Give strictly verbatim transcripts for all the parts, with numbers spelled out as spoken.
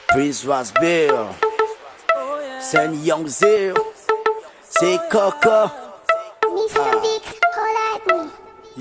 Prince was Bill, Sen Young Zero, say Coco, Mister Big, holla at me.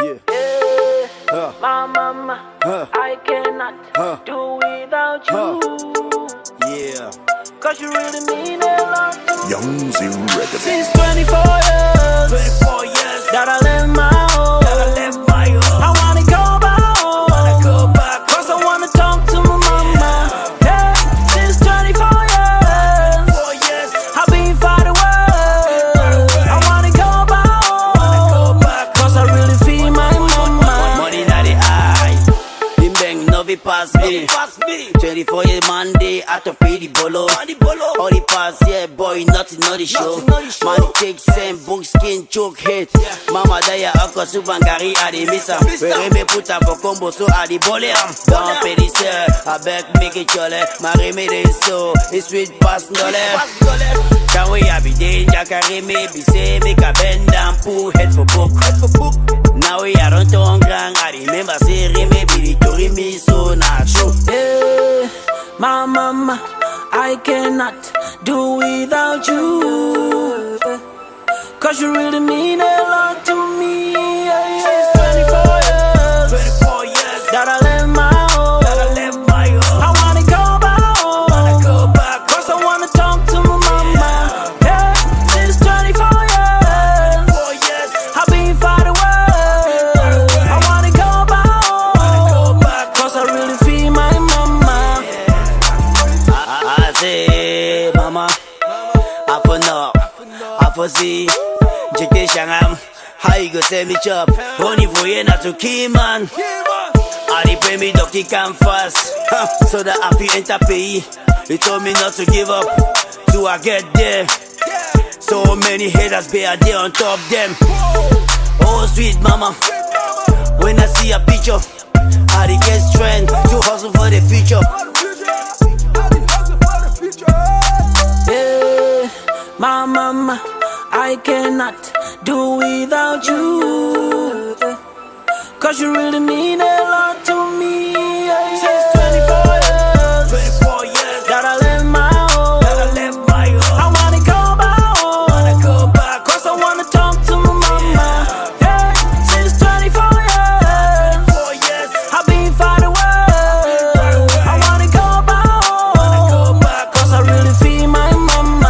yeah, uh, My mama, uh, I cannot uh, do without you. yeah. Cause you really mean a lot to me. Young Zero Records. Since twenty-four years, twenty-four years that I left my home, that I left my home. I wanna go back home, Wanna go back cause I wanna talk to my mama. Yeah, since twenty-four years, four years. I've been far away. I wanna go back home, Wanna go back cause I really feel my mama. Money na the eye, bim bang novi pass me. twenty-four years Monday, I to pay the bolo. All the pass, yeah boy, nothing on the show. Man take same book skin choke hit. Mama daya ako subangari adi misa. Where me put up a combo so adi bole am. Don't pay the sir, I beg make it chole. Marry me this so, it's sweet pass nole. Can we have a day, Jakari me be say make a bend down, pull head for book. Now we are on tongue gang, I remember say me be the tori me so not true. Yeah, my mama, I cannot do without you. Cause you really mean a lot to me. Yeah, yeah. twenty-four years, twenty-four years that I left my home, that I left my home. I wanna go back home, Wanna go back cause I wanna talk to my mama. Yeah, since twenty-four years, four years. I've been far away. I wanna go back Wanna go home, back cause I really feel my mama. I, I say, mama, I for know, I for see. Jake Shangam, how you go send me chop? Only for you not to keep man. I dey pray me donkey come fast, huh, so that I feel enter pay. He told me not to give up, till I get there. So many haters be a day on top them. Oh sweet mama, when I see a picture, I dey get strength to hustle for the future. Yeah, my mama, I cannot do without you. Cause you really mean a lot to me. Yeah, since twenty-four years, twenty-four years that I left my home, that I left my home. I wanna go back home, Wanna go back cause I wanna talk to my mama. Yeah, since twenty-four years, four years. I've been far away. I wanna go back home, Go back cause I really feel my mama.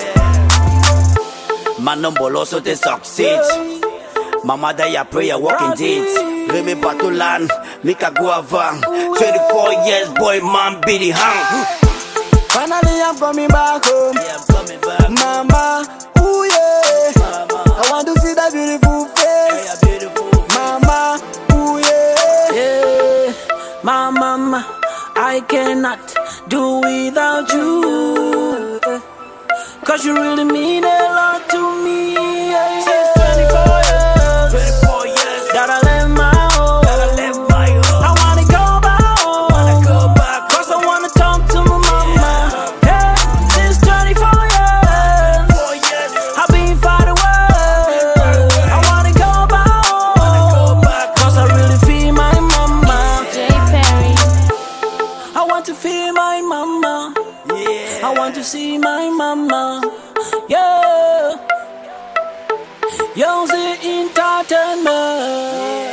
Man no bolo so they succeed. Mama daya prayer walking deeds. Remy Batulan, Mika Guava. twenty-four years boy man be the hang. Finally I'm coming back home, Yeah, I'm coming back. mama. Ooh yeah, Mama, I want to see that beautiful face, yeah, beautiful. mama. Ooh yeah, yeah. My mama, I cannot do without you. Cause you really mean a lot to me. Yeah, since twenty-four years, twenty-four years that I left my home, that I left my home. I wanna go back home, Wanna go back cause I wanna talk to my mama. Yeah, since twenty-four years, four years. I've been far away. I wanna go back home, Go back. cause I really feel my mama. J Perry. I want to feel my mama. Yeah. I want to see my mama. Yeah. Young Z Entertainment.